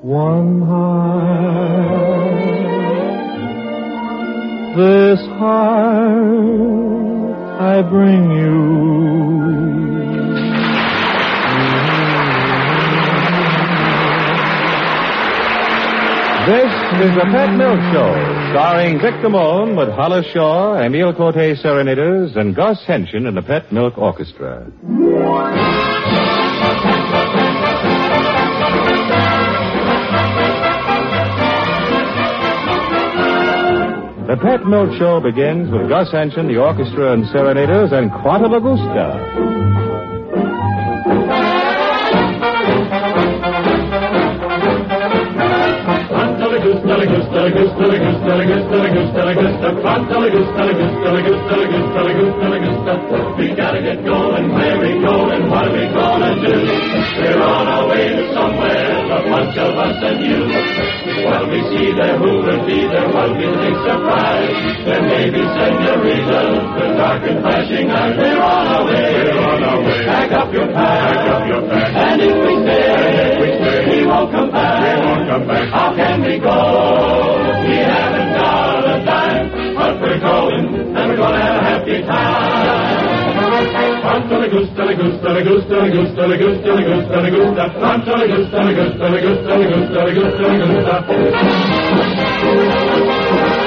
one heart. This heart I bring you. This is the Pat Milk Show, starring Vic Damone with Hollis Shaw, Emile Corte Serenaders, and Gus Henshin in the Pet Milk Orchestra. The Pet Milk Show begins with Gus Henshin, the orchestra and serenaders, and Quanta La Gusta. We gotta get going, where we going, what are we gonna do? We're on our way to somewhere, a bunch of us and you. Well, we see there, who will be there, what we think surprise. There may be senoritas, the dark and flashing eyes. We're on our way, pack up your pack, and if we stay, we won't come back, How can we go? We haven't got a dime, but we're going, and we're gonna have a happy time. Quanta la gusta, la gusta, la gusta, la gusta, la gusta, la gusta, la gusta. Quanta la gusta, la gusta, la gusta, la gusta, la gusta, la gusta.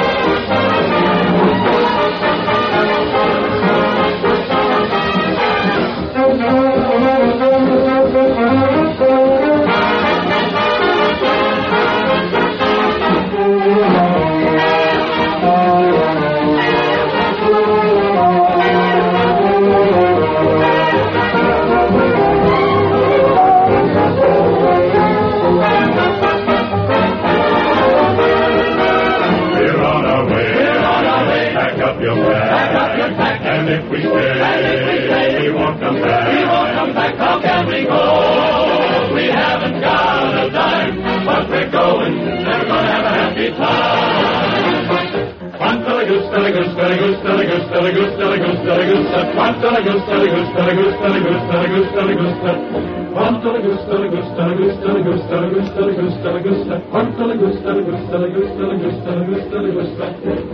And if we stay, we won't come back, How can we go? We haven't got a dime, but we're going, and we're gonna have a happy time. Quanta la gusta, la gusta, la gusta, la gusta, la gusta, la gusta, la gusta. Quanta la gusta, la gusta, la gusta, la gusta, la gusta, la gusta. Quanta la gusta, la gusta, la gusta, la gusta, la gusta, la gusta, la gusta. Quanta la gusta, la gusta, la gusta, la gusta, la gusta, la gusta.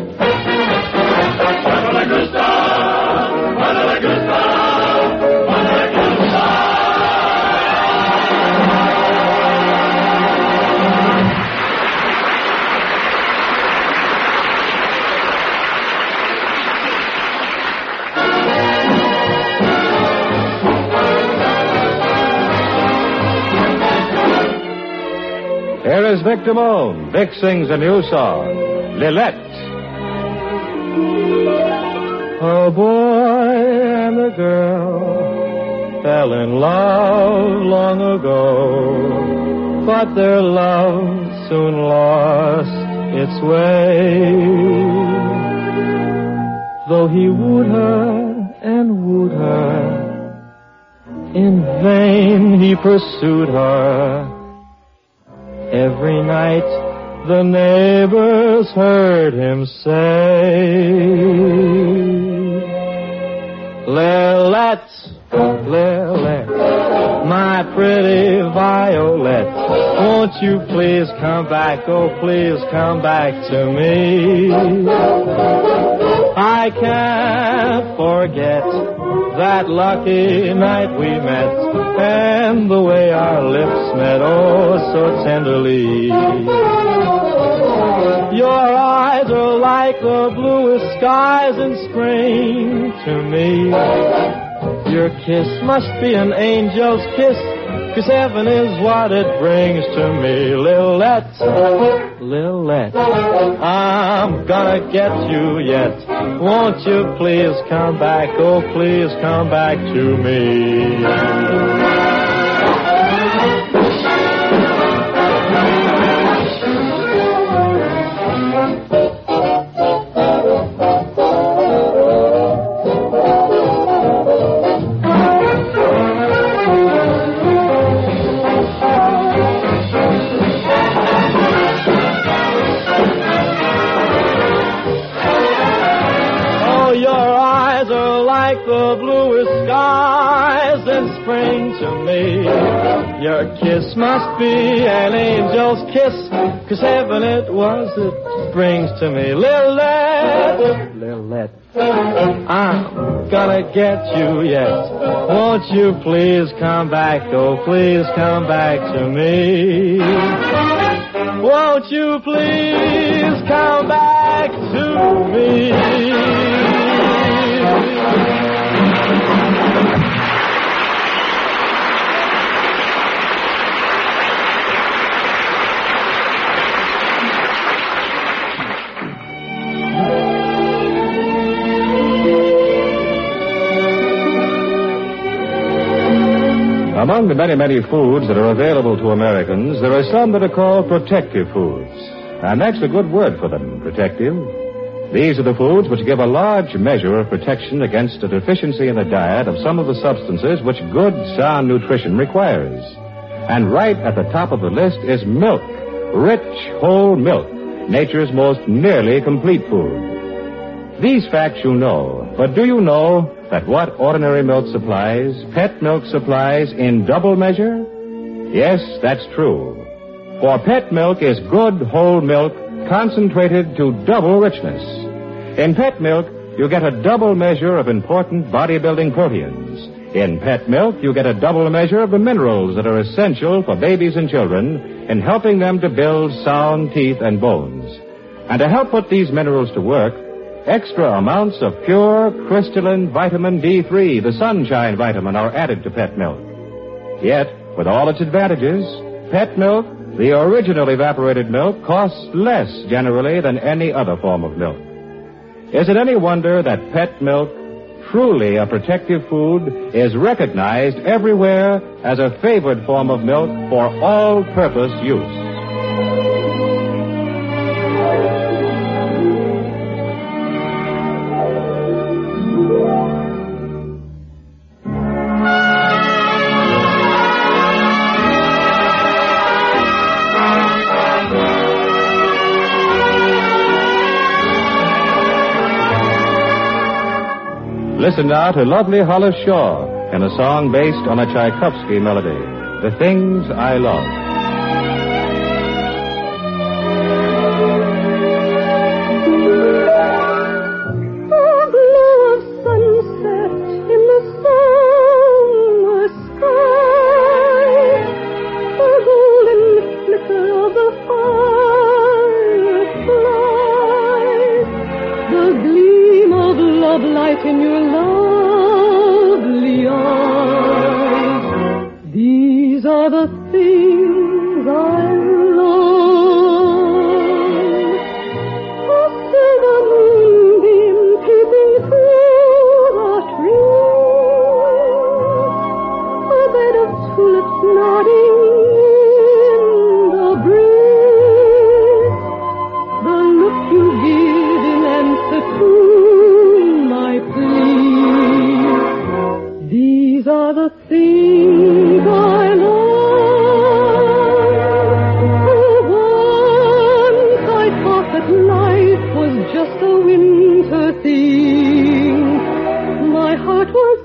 Quanta la gusta, quanta la gusta, quanta la gusta. Here is Vic Damone. Vic sings a new song, Lilette. A boy and a girl fell in love long ago, but their love soon lost its way. Though he wooed her and wooed her, in vain he pursued her. Every night the neighbors heard him say, Lilette, Lilette, my pretty Violet, won't you please come back, oh please come back to me. I can't forget that lucky night we met, and the way our lips met, oh, so tenderly. Your eyes are like the bluest skies in spring to me. Your kiss must be an angel's kiss, 'cause heaven is what it brings to me. Lilette, Lilette, I'm gonna get you yet. Won't you please come back, oh please come back to me. The bluest skies in spring to me. Your kiss must be an angel's kiss, 'cause heaven it was that brings to me. Lilette, I'm gonna get you yet. Won't you please come back, oh please come back to me. Won't you please come back to me. Among the many, many foods that are available to Americans, there are some that are called protective foods. And that's a good word for them, protective. These are the foods which give a large measure of protection against a deficiency in the diet of some of the substances which good, sound nutrition requires. And right at the top of the list is milk. Rich, whole milk. Nature's most nearly complete food. These facts you know, but do you know that what ordinary milk supplies, pet milk supplies in double measure? Yes, that's true. For pet milk is good whole milk concentrated to double richness. In pet milk, you get a double measure of important bodybuilding proteins. In pet milk, you get a double measure of the minerals that are essential for babies and children in helping them to build sound teeth and bones. And to help put these minerals to work, extra amounts of pure crystalline vitamin D3, the sunshine vitamin, are added to pet milk. Yet, with all its advantages, pet milk, the original evaporated milk, costs less generally than any other form of milk. Is it any wonder that pet milk, truly a protective food, is recognized everywhere as a favored form of milk for all-purpose use? Listen now to lovely Hollis Shaw in a song based on a Tchaikovsky melody, The Things I Love. Light in your lovely eyes. These are the things I love. A silver moonbeam peeping through the trees. A bed of tulips nodding in the breeze. The look you give in answer to these are the things I love. Once I thought that life was just a winter thing. My heart was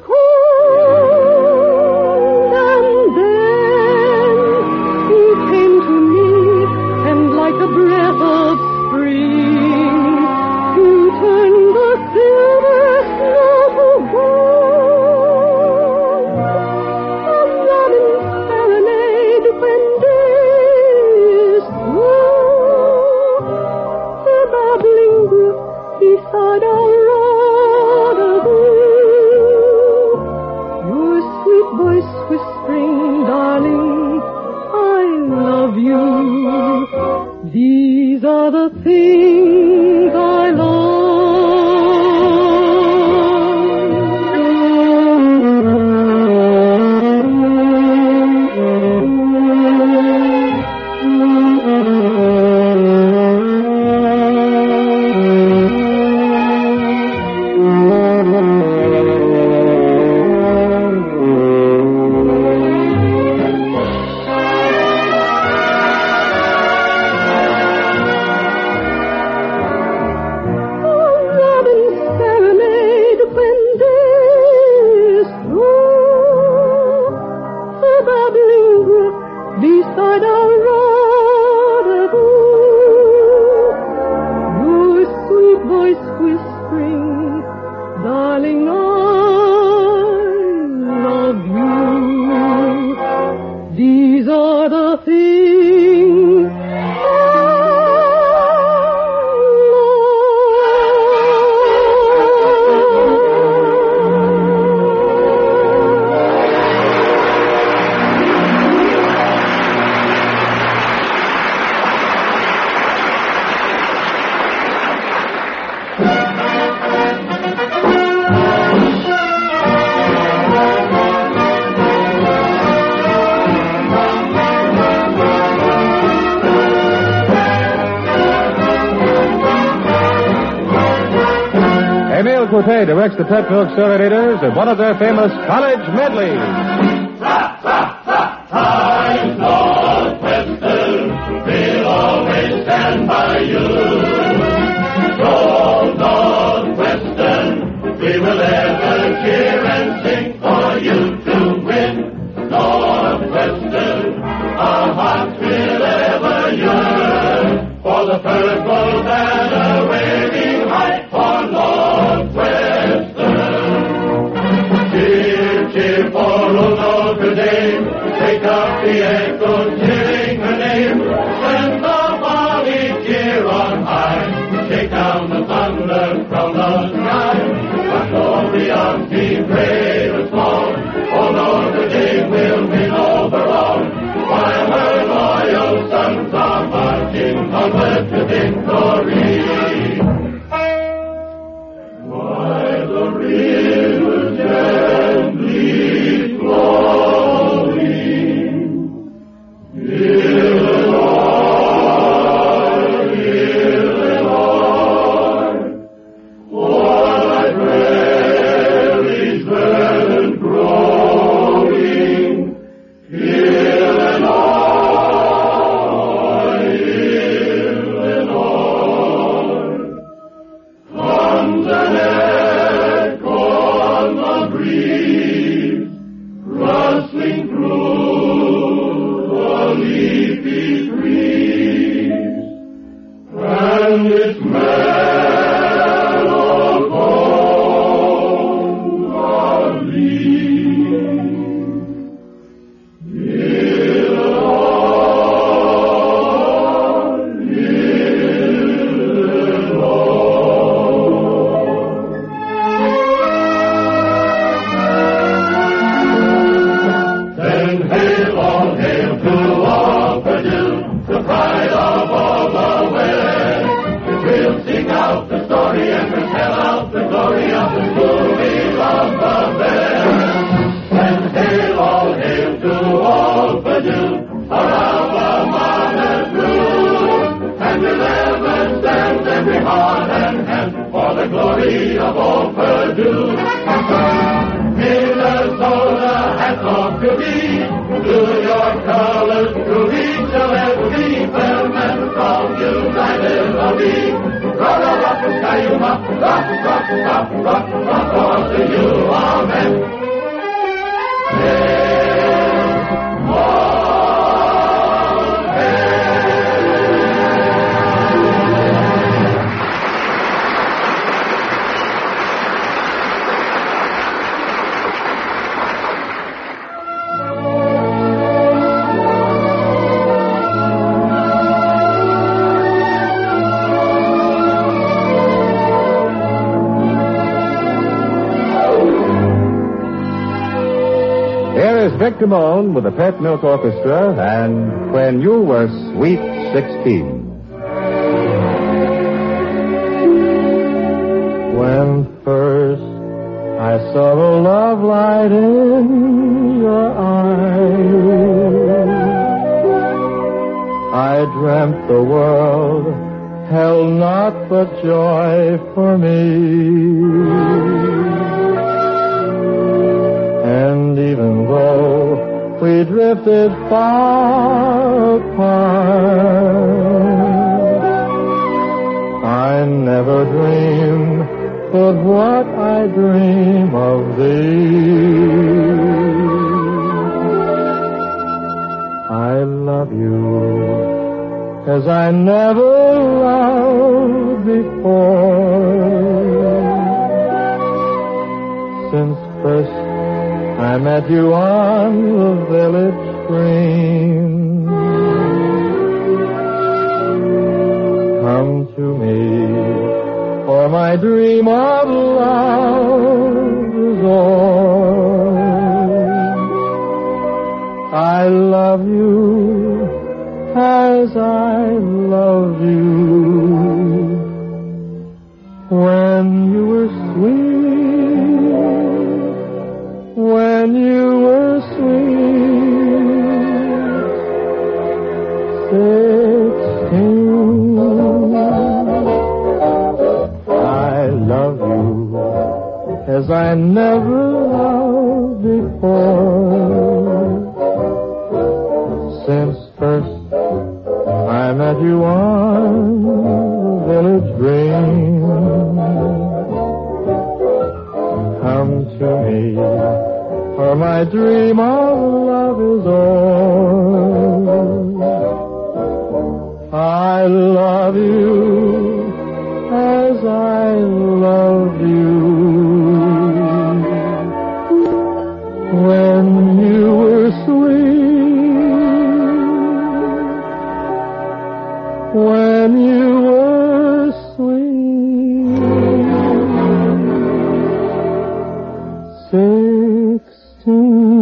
cold, and then you came to me, and like a breath of spring, you turned the silver snow to gold. Beside our rendezvous, your sweet voice whispering, darling, I love you. These are the things I love. babbling brook beside our rendezvous. Your sweet voice whispering, darling, I love you. These are the things Emile Coutet directs the Pet Milk Serenaders in one of their famous college medleys. Time's Northwestern, we'll always stand by you. Go Northwestern, we will ever cheer and sing for you to win. Northwestern, our hearts will ever yearn for the purple banner waving high for Northwestern. Cheer, cheer for old Notre Dame. Take up the echoes, cheering her name. Send the volley cheer on high. Shake down the thunder from the sky. The glory of Team Great or Small. Oh, Notre Dame will win overall. While her loyal sons are marching onward to victory. While the rivers gently flowing, Illinois, for thy prairies verdant growing, Illinois, comes an echo on the breeze, rustling through the leafy trees, and its melancholy of leaves. Then hail, all hail to all Purdue, the pride of all the West. We'll sing out the story and we'll tell out the glory of the school we love the best. Then hail, all hail to all Purdue, our alma mater true, and we'll ever stand every heart and hand for the glory of old Purdue. Minnesota has long to be, New York colors to reach of every firm and strong, united will be. Rock, rock, rock, Cayuma, rock, rock, rock, rock, rock, for the you are men. Here is Vic Damone with the Pet Milk Orchestra and When You Were Sweet 16. When first I saw the love light in your eyes, I dreamt the world held naught but joy for me. And even though we drifted far apart, I never dreamed but what I dream of thee. you as I never loved before. Since first I met you on the village green, come to me, for my dream of love is o'er. I love you as I love you when you were sweet, when you were sweet, 16. I love you as I never loved before. Since first I met you on the village green, come to me, for my dream of love is o'er. I love you as I love you when you were sweet, when you were sweet, 16.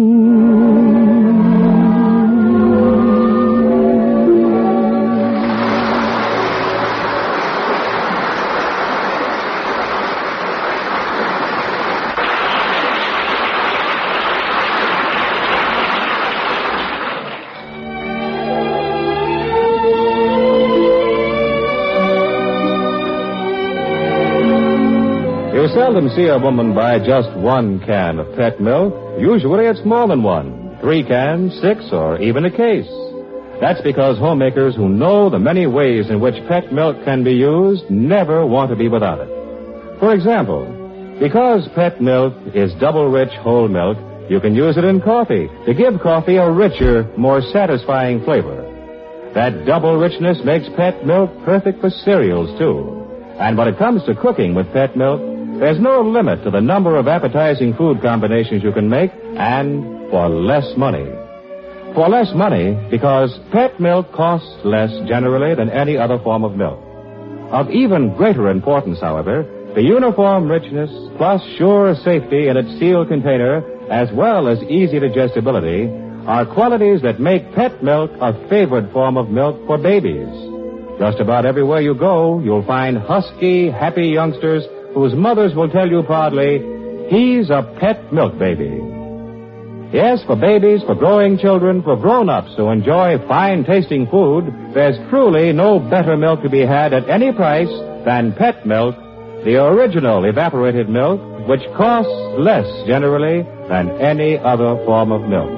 You seldom see a woman buy just one can of pet milk. Usually it's more than one. 3 cans, 6, or even a case. That's because homemakers who know the many ways in which pet milk can be used never want to be without it. For example, because pet milk is double-rich whole milk, you can use it in coffee to give coffee a richer, more satisfying flavor. That double richness makes pet milk perfect for cereals, too. And when it comes to cooking with pet milk, there's no limit to the number of appetizing food combinations you can make, and for less money. For less money because pet milk costs less generally than any other form of milk. Of even greater importance, however, the uniform richness plus sure safety in its sealed container, as well as easy digestibility, are qualities that make pet milk a favored form of milk for babies. Just about everywhere you go, you'll find husky, happy youngsters whose mothers will tell you proudly, he's a pet milk baby. Yes, for babies, for growing children, for grown-ups who enjoy fine-tasting food, there's truly no better milk to be had at any price than pet milk, the original evaporated milk, which costs less generally than any other form of milk.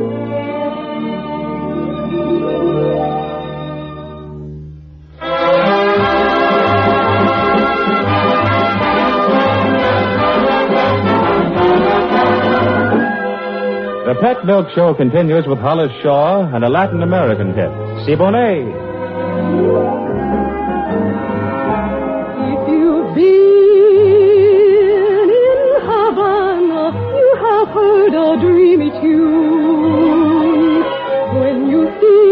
The Pet Milk Show continues with Hollis Shaw and a Latin American hit, Si Bonet. If you've been in Havana, you have heard a dreamy tune. When you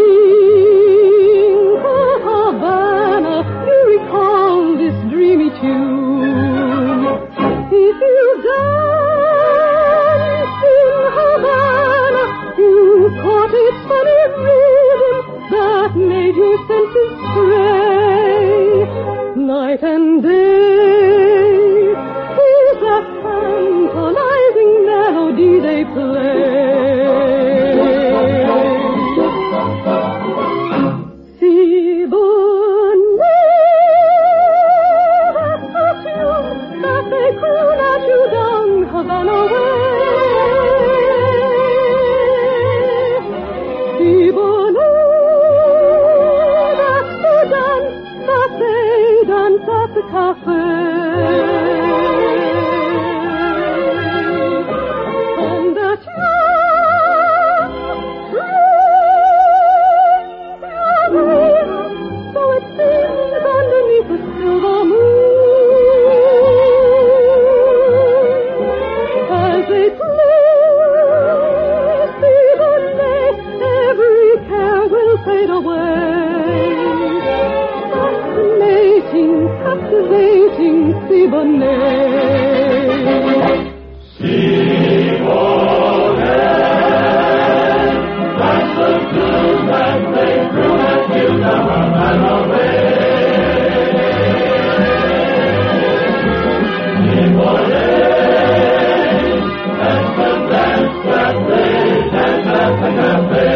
think of Havana, you recall this dreamy tune. If you've danced in Havana, you caught its funny rhythm that made your senses stray. Siboney. Siboney, that's the tune that they croon at you down and away. Siboney, that's the dance that they dance at the cafe.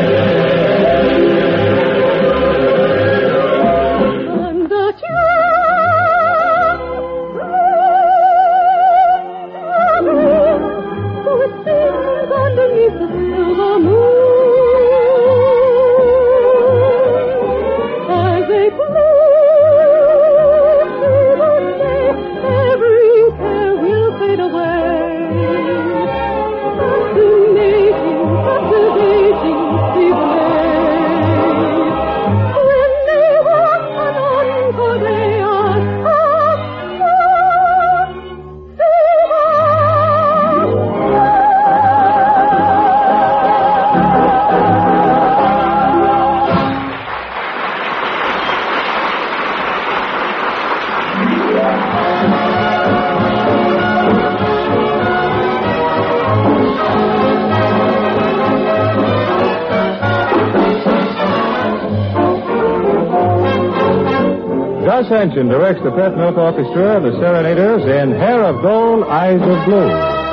Gus Henson directs the Pet Milk Orchestra, the Serenaders, in Hair of Gold, Eyes of Blue.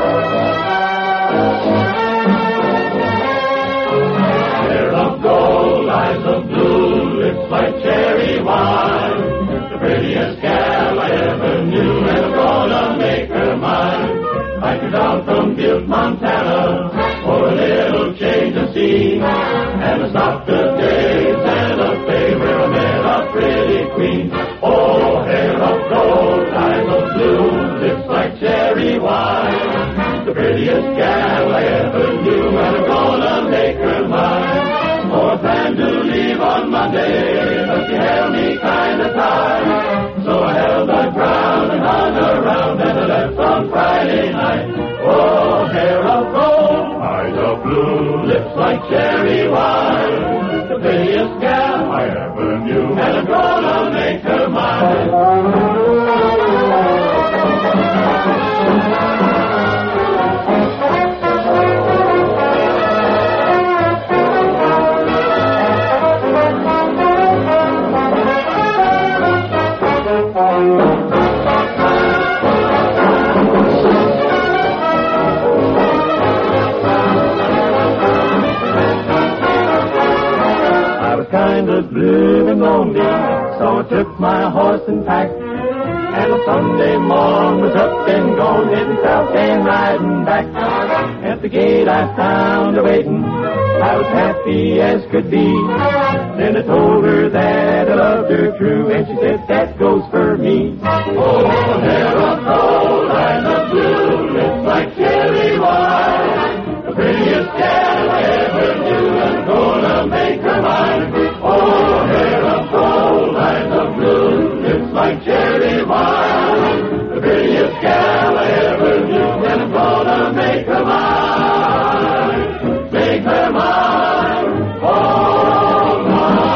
Hair of gold, eyes of blue, lips like cherry wine. The prettiest gal I ever knew, and I'm gonna make her mine. I come down from Butte, Montana, for a little change of scene, and a stop to days and a fay where I met a pretty queen. Oh, hair of gold, eyes of blue, lips like cherry wine. The prettiest gal I ever knew, and I'm gonna make her mine. Oh, I planned to leave on Monday, but she held me kind of tight. So I held my ground and hung around, and I left on Friday night. Oh, hair of gold, eyes of blue, lips like cherry wine. The prettiest gal I ever knew, and I'm gonna make her mine. Kind of blue and lonely, so I took my horse and pack, and a Sunday morn was up and gone, heading south and riding back. At the gate I found her waiting, I was happy as could be. Then I told her that I loved her true, and she said that goes for me. Oh, hair of gold, eyes of blue, lips like cherry wine. The prettiest gal I ever knew, I'm gonna make her mine. Oh, hair of gold, eyes of blue, lips like cherry wine. The prettiest gal I ever knew, and I'm gonna make her mine. Make her mine. Oh, mine.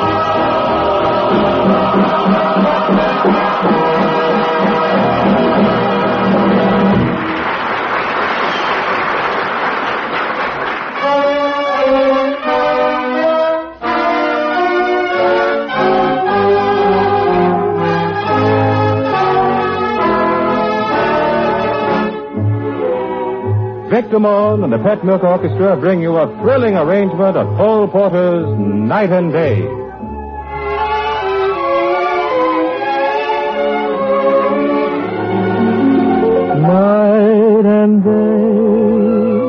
Victor Moon and the Pet Milk Orchestra bring you a thrilling arrangement of Cole Porter's Night and Day. Night and day,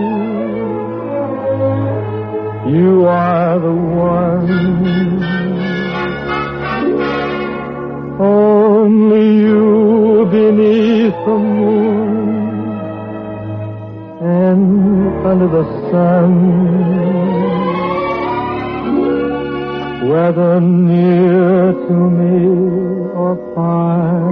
you are the one, only you beneath the moon and under the sun, whether near to me or far,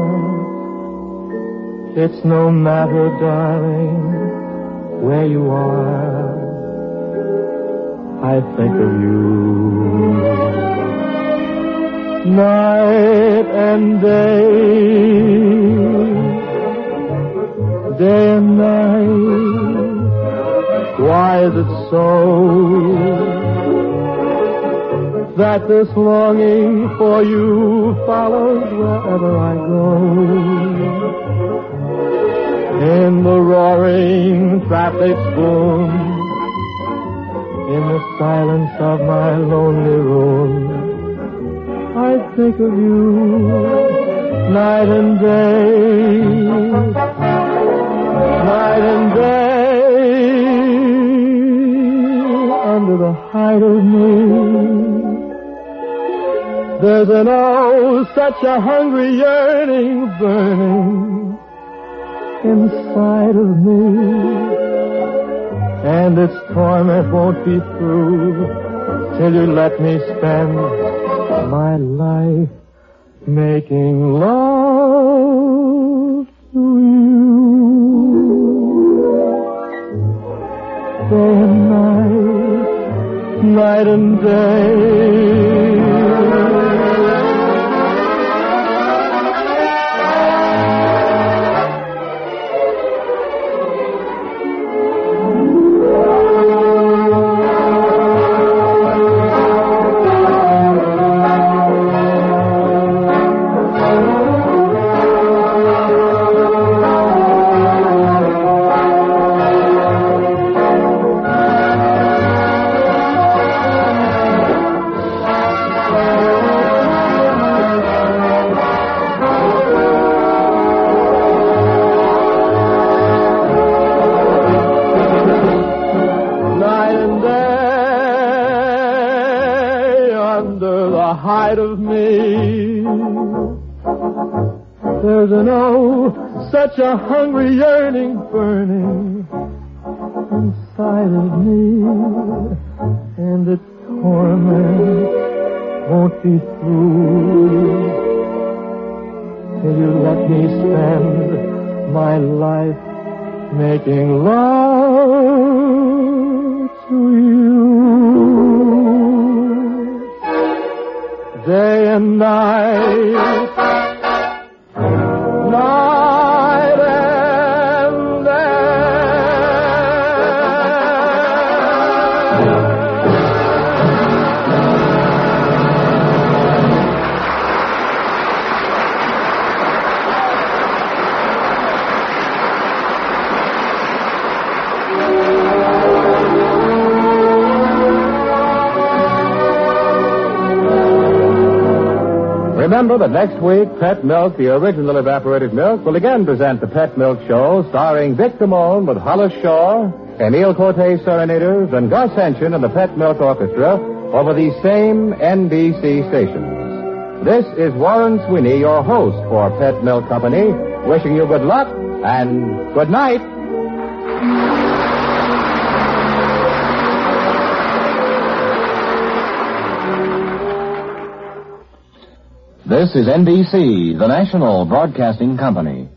it's no matter, darling, where you are, I think of you. night and day, day and night. Why is it so that this longing for you follows wherever I go? In the roaring traffic's boom, in the silence of my lonely room, I think of you night and day, night and day, under the height of me. There's an such a hungry yearning burning inside of me, and its torment won't be through till you let me spend my life making love to you. Day and night, night and day. Height of me, there's an such a hungry yearning burning inside of me, and its torment won't be through till you let me spend my life making love to you. Day and night, night and day. Remember that next week, Pet Milk, the original evaporated milk, will again present the Pet Milk Show, starring Vic Damone with Hollis Shaw, Emile Cortez Serenaders, and Gus Henson and the Pet Milk Orchestra over these same NBC stations. This is Warren Sweeney, your host for Pet Milk Company, wishing you good luck and good night. This is NBC, the national broadcasting company.